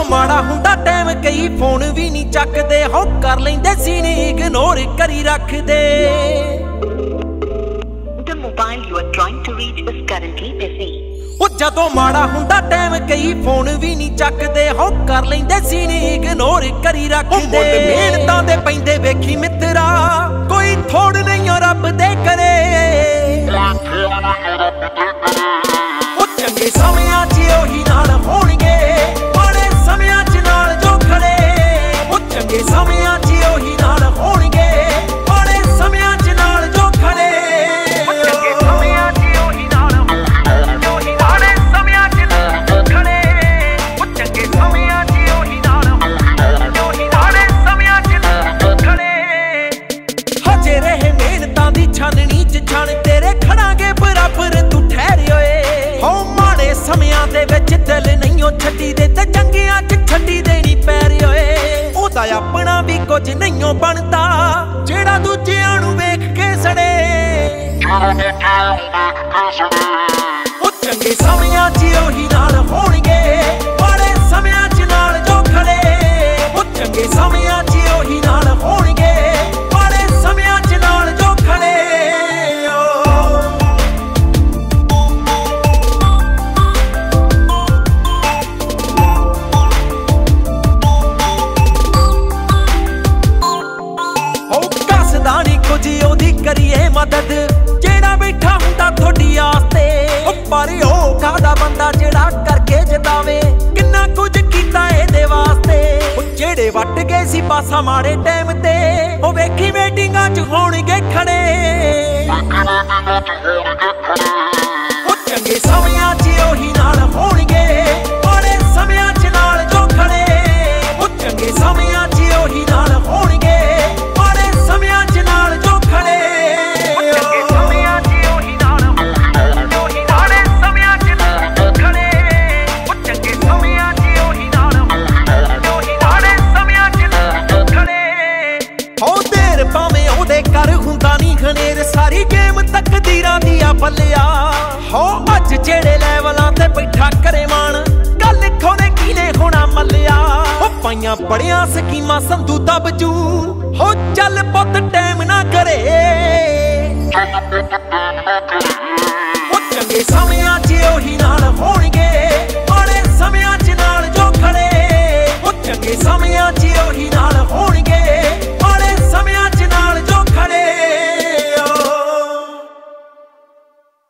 ਮਾੜਾ ਹੁੰਦਾ ਟਾਈਮ ਕਈ ਫੋਨ ਵੀ ਨਹੀਂ ਚੱਕਦੇ ਹੋ ਕਰ ਲੈਂਦੇ ਸੀ ਨੀ ਇਗਨੋਰ ਕਰੀ ਰੱਖਦੇ The mobile you are trying to reach is currently busy. ਉਹ ਜਦੋਂ ਮਾੜਾ ਹੁੰਦਾ ਟਾਈਮ ਕਈ ਫੋਨ ਵੀ ਨਹੀਂ ਚੱਕਦੇ ਹੋ ਕਰ ਲੈਂਦੇ ਸੀ ਨੀ ਇਗਨੋਰ ਕਰੀ ਰੱਖਦੇ ਮਿਹਨਤਾਂ ਦੇ ਪੈਂਦੇ ਵੇਖੀ ਮਿੱਤਰਾ ਕੋਈ ਥੋੜ ਨਹੀਂ ਰੱਬ ਦੇ ਕਰੇ ਉਹ ਚੰਗੇ ਸਮਿਆਂ 'ਚ ਉਹੀ ਨਾਲ ਹੋਣਗੇ ਮਾੜੇ ਸਮਿਆਂ 'ਚ ਨਾਲ ਜੋ ਖੜੇ ਉਹ ਚੰਗੇ ਸਮਿਆਂ 'ਚ ਉਹੀ ਨਾਲ ਹੋਣਗੇ ਮਾੜੇ ਸਮਿਆਂ 'ਚ ਨਾਲ ਜੋ ਖੜੇ ਚੰਗੇ ਸਮਿਆਂ 'ਚ ਉਹੀ ਨਾਲ ਉਹੀ ਮਾੜੇ ਸਮਿਆਂ 'ਚ ਖੜੇ ਉਹ ਚੰਗੇ ਸਮਿਆਂ 'ਚ ਉਹੀ ਨਾਲ ਉਹੀ ਮਾੜੇ ਸਮਿਆਂ 'ਚ ਖੜੇ ਹਜੇ ਰਹੇ ਮਿਹਨਤਾਂ ਦੀ ਛਾਨਣੀ 'ਚ ਛਣ ਤੇਰੇ ਖੜਾਂਗੇ ਬਰਾਬਰ ਤੂੰ ਠਹਿਰ ਓਏ ਹੋ ਮਾੜੇ ਸਮਿਆਂ ਦੇ ਵਿੱਚ ਦਿਲ ਨਹੀਂ ਉਹ ਛੱਡੀ ਦੇ ਤੇ ਚੰਗਿਆਂ 'ਚ ਛੱਡੀ ਦੇਣੀ ਪੈਰ ਓਏ ਉਹਦਾ ਆਪਣਾ ਵੀ ਕੁਝ ਨਹੀਂ ਉਹ ਬਣਦਾ ਜਿਹੜਾ ਦੂਜਿਆਂ ਨੂੰ ਵੇਖ ਕੇ ਸੜੇ ਉਹ ਚੰਗੇ ਸਮਿਆਂ 'ਚ ਉਹੀ ਨਾਲ ਹੋਣਗੇ ਮਾੜੇ ਸਮਿਆਂ 'ਚ ਨਾਲ ਜੋ ਖੜੇ ਉਹ ਚੰਗੇ ਸਮਿਆਂ 'ਚ ਉਹੀ ਨਾਲ ਹੋਣਗੇ ਮਾੜੇ ਸਮਿਆਂ 'ਚ ਨਾਲ ਜੋ ਖੜੇ ਕੁਝ ਉਹਦੀ ਕਰੀਏ ਮਦਦ ਜਿਹੜਾ ਬੈਠਾ ਹੁੰਦਾ ਤੁਹਾਡੀ ਆਸ ਤੇ ਪਰ ਉਹ ਕਾਹਦਾ ਬੰਦਾ ਜਿਹੜਾ ਕਰਕੇ ਜਿਤਾਵੇ ਕਿੰਨਾ ਕੁਝ ਕੀਤਾ ਇਹਦੇ ਵਾਸਤੇ ਜਿਹੜੇ ਵੱਟ ਗਏ ਸੀ ਪਾਸਾ ਮਾੜੇ ਟਾਈਮ ਤੇ ਉਹ ਵੇਖੀ ਮੀਟਿੰਗਾਂ 'ਚ ਹੋਣਗੇ ਖੜੇ ਉਹ ਚੰਗੇ ਸਮਿਆਂ 'ਚ ਉਹੀ ਨਾਲ ਹੋਣਗੇ ਮਾੜੇ ਸਮਿਆਂ 'ਚ ਨਾਲ ਜੋ ਖੜੇ ਉਹ ਚੰਗੇ ਸਮਿਆਂ 'ਚ ਉਹੀ ਨਾਲ ਹੋਣਗੇ ਮਾੜੇ ਸਮਿਆਂ 'ਚ ਨਾਲ ਜੋ ਖੜੇ ਚੰਗੇ ਸਮਿਆਂ 'ਚ ਉਹੀ ਨਾਲ ਉਹੀ ਮਾੜੇ ਸਮਿਆਂ 'ਚ ਖੜੇ ਉਹ ਚੰਗੇ ਸਮਿਆਂ 'ਚ ਉਹੀ ਨਾਲ ਉਹੀ ਮਾੜੇ ਸਮਿਆਂ 'ਚ ਖੜੇ ਹੋ ਦੇਰ ਭਾਵੇਂ ਉਹਦੇ ਘਰ ਹੁੰਦਾ ਨਹੀਂ ਹਨੇਰ ਸਾਰੀ ਗੇਮ ਤਕਦੀਰਾਂ ਦੀ ਆ ਬੱਲਿਆ ਹੋ ਅੱਜ ਜਿਹੜੇ ਲੈਵਲਾਂ ਤੇ ਬੈਠਾ ਕਰੇ ਮਾਣ ਗੱਲ ਖੋਨੇ ਕੀਨੇ ਹੋਣਾ ਮੱਲਿਆ ਉਹ ਪਾਈਆਂ ਬੜੀਆਂ ਸਕੀਮਾਂ ਸੰਧੂ ਦਬਜੂ ਹੋ ਚੱਲ ਪੁੱਤ ਟਾਈਮ ਨਾ ਕਰੇ ਉਹ ਚੰਗੇ ਸਮਿਆਂ